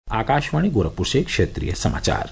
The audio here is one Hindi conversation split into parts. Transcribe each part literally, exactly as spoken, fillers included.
आकाशवाणी गोरखपुर से क्षेत्रीय समाचार।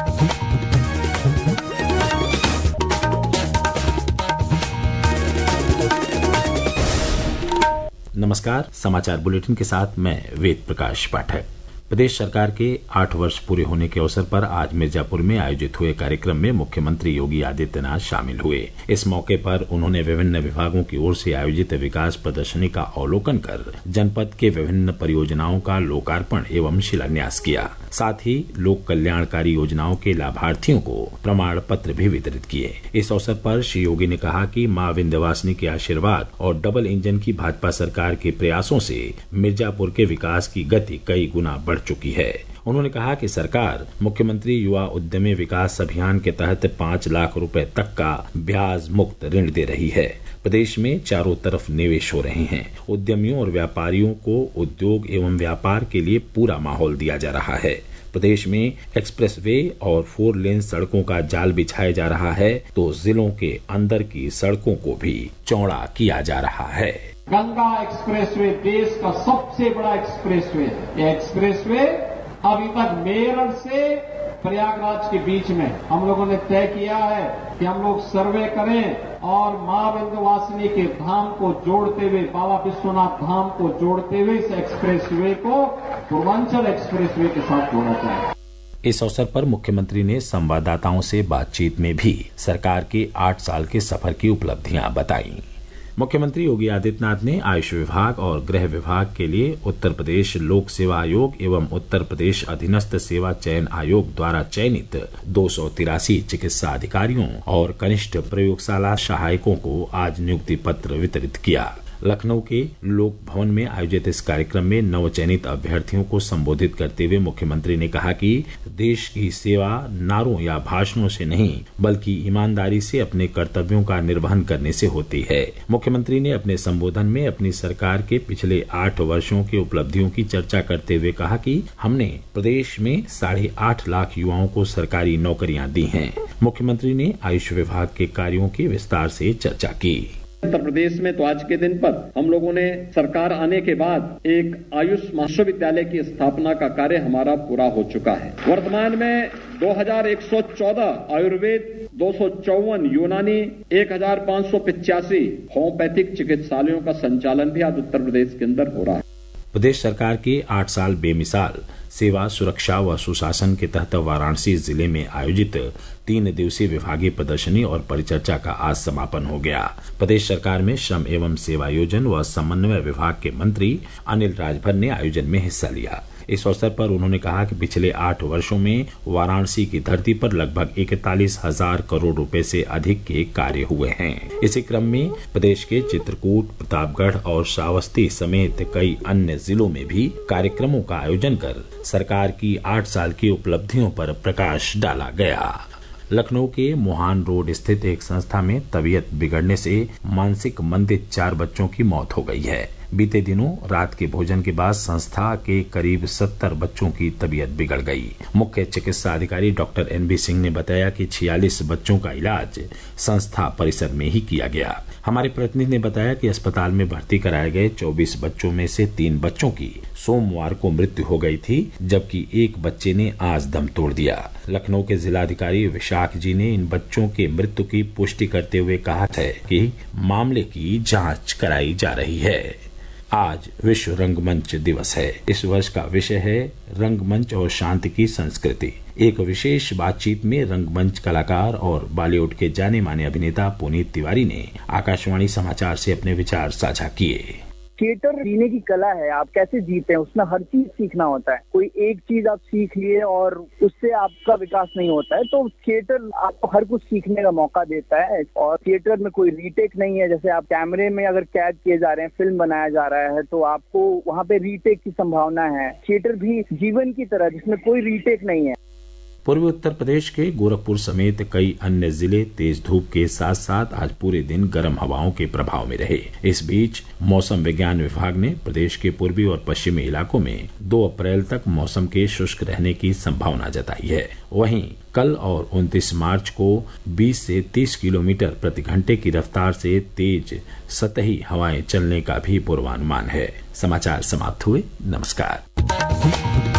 नमस्कार, समाचार बुलेटिन के साथ मैं वेद प्रकाश पाठक। प्रदेश सरकार के आठ वर्ष पूरे होने के अवसर पर आज मिर्जापुर में आयोजित हुए कार्यक्रम में मुख्यमंत्री योगी आदित्यनाथ शामिल हुए। इस मौके पर उन्होंने विभिन्न विभागों की ओर से आयोजित विकास प्रदर्शनी का अवलोकन कर जनपद के विभिन्न परियोजनाओं का लोकार्पण एवं शिलान्यास किया। साथ ही लोक कल्याणकारी योजनाओं के लाभार्थियों को प्रमाण पत्र भी वितरित किए। इस अवसर पर श्री योगी ने कहा कि मां विंध्यवासिनी के आशीर्वाद और डबल इंजन की भाजपा सरकार के प्रयासों से मिर्जापुर के विकास की गति कई गुना बढ़ चुकी है। उन्होंने कहा कि सरकार मुख्यमंत्री युवा उद्यमी विकास अभियान के तहत पाँच लाख रुपए तक का ब्याज मुक्त ऋण दे रही है। प्रदेश में चारों तरफ निवेश हो रहे हैं। उद्यमियों और व्यापारियों को उद्योग एवं व्यापार के लिए पूरा माहौल दिया जा रहा है। प्रदेश में एक्सप्रेस वे और फोर लेन सड़कों का जाल बिछाया जा रहा है, तो जिलों के अंदर की सड़कों को भी चौड़ा किया जा रहा है। गंगा एक्सप्रेसवे देश का सबसे बड़ा एक्सप्रेसवे है। ये एक्सप्रेसवे अभी तक मेरठ से प्रयागराज के बीच में हम लोगों ने तय किया है कि हम लोग सर्वे करें और मां विंध्यवासिनी के धाम को जोड़ते हुए, बाबा विश्वनाथ धाम को जोड़ते हुए इस एक्सप्रेसवे को पूर्वांचल एक्सप्रेसवे के साथ जोड़ा जाए। इस अवसर पर मुख्यमंत्री ने संवाददाताओं से बातचीत में भी सरकार के आठ साल के सफर की उपलब्धियां बताई। मुख्यमंत्री योगी आदित्यनाथ ने आयुष विभाग और गृह विभाग के लिए उत्तर प्रदेश लोक सेवा आयोग एवं उत्तर प्रदेश अधीनस्थ सेवा चयन आयोग द्वारा चयनित दो सौ तिरासी चिकित्सा अधिकारियों और कनिष्ठ प्रयोगशाला सहायकों को आज नियुक्ति पत्र वितरित किया। लखनऊ के लोक भवन में आयोजित इस कार्यक्रम में नवचयनित अभ्यर्थियों को संबोधित करते हुए मुख्यमंत्री ने कहा कि देश की सेवा नारों या भाषणों से नहीं, बल्कि ईमानदारी से अपने कर्तव्यों का निर्वहन करने से होती है। मुख्यमंत्री ने अपने संबोधन में अपनी सरकार के पिछले आठ वर्षों की उपलब्धियों की चर्चा करते हुए कहा कि हमने प्रदेश में साढ़े आठ लाख युवाओं को सरकारी नौकरियां दी हैं। मुख्यमंत्री ने आयुष विभाग के कार्यों की विस्तार से चर्चा की। उत्तर प्रदेश में तो आज के दिन पर हम लोगों ने सरकार आने के बाद एक आयुष विश्वविद्यालय की स्थापना का कार्य हमारा पूरा हो चुका है। वर्तमान में दो हजार एक सौ चौदह आयुर्वेद, दो सौ चौवन यूनानी, एक हजार पाँच सौ पिचासी होम्योपैथिक चिकित्सालयों का संचालन भी आज उत्तर प्रदेश के अंदर हो रहा है। प्रदेश सरकार के आठ साल बेमिसाल सेवा, सुरक्षा व सुशासन के तहत वाराणसी जिले में आयोजित तीन दिवसीय विभागीय प्रदर्शनी और परिचर्चा का आज समापन हो गया। प्रदेश सरकार में श्रम एवं सेवायोजन व समन्वय विभाग के मंत्री अनिल राजभर ने आयोजन में हिस्सा लिया। इस अवसर पर उन्होंने कहा कि पिछले आठ वर्षों में वाराणसी की धरती पर लगभग इकतालीस हजार करोड़ रुपए से अधिक के कार्य हुए हैं। इसी क्रम में प्रदेश के चित्रकूट, प्रतापगढ़ और श्रावस्ती समेत कई अन्य जिलों में भी कार्यक्रमों का आयोजन कर सरकार की आठ साल की उपलब्धियों पर प्रकाश डाला गया। लखनऊ के मोहान रोड स्थित एक संस्था में तबीयत बिगड़ने से मानसिक मंदित चार बच्चों की मौत हो गई है। बीते दिनों रात के भोजन के बाद संस्था के करीब सत्तर बच्चों की तबीयत बिगड़ गई। मुख्य चिकित्सा अधिकारी डॉक्टर एन बी सिंह ने बताया कि छियालीस बच्चों का इलाज संस्था परिसर में ही किया गया। हमारे प्रतिनिधि ने बताया कि अस्पताल में भर्ती कराए गए चौबीस बच्चों में से तीन बच्चों की सोमवार को मृत्यु हो गई थी, जबकि एक बच्चे ने आज दम तोड़ दिया। लखनऊ के जिलाधिकारी विशाख जी ने इन बच्चों के मृत्यु की पुष्टि करते हुए कहा है कि मामले की जांच कराई जा रही है। आज विश्व रंगमंच दिवस है। इस वर्ष का विषय है रंगमंच और शांति की संस्कृति। एक विशेष बातचीत में रंगमंच कलाकार और बॉलीवुड के जाने माने अभिनेता पुनीत तिवारी ने आकाशवाणी समाचार से अपने विचार साझा किए। थिएटर जीने की कला है, आप कैसे जीते हैं उसमें हर चीज सीखना होता है। कोई एक चीज आप सीख लिए और उससे आपका विकास नहीं होता है, तो थिएटर आपको हर कुछ सीखने का मौका देता है। और थिएटर में कोई रीटेक नहीं है। जैसे आप कैमरे में अगर कैद किए जा रहे हैं, फिल्म बनाया जा रहा है, तो आपको वहाँ पे रीटेक की संभावना है। थिएटर भी जीवन की तरह जिसमें कोई रीटेक नहीं है। पूर्वी उत्तर प्रदेश के गोरखपुर समेत कई अन्य जिले तेज धूप के साथ साथ आज पूरे दिन गर्म हवाओं के प्रभाव में रहे। इस बीच मौसम विज्ञान विभाग ने प्रदेश के पूर्वी और पश्चिमी इलाकों में दो अप्रैल तक मौसम के शुष्क रहने की संभावना जताई है। वहीं कल और उनतीस मार्च को बीस से तीस किलोमीटर प्रति घंटे की रफ्तार से तेज सतही हवाएं चलने का भी पूर्वानुमान है। समाचार समाप्त हुए। नमस्कार।